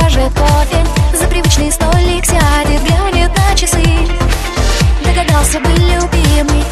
закажет кофе, за привычный столик сядет, глянет на часы. Догадался бы, любимый,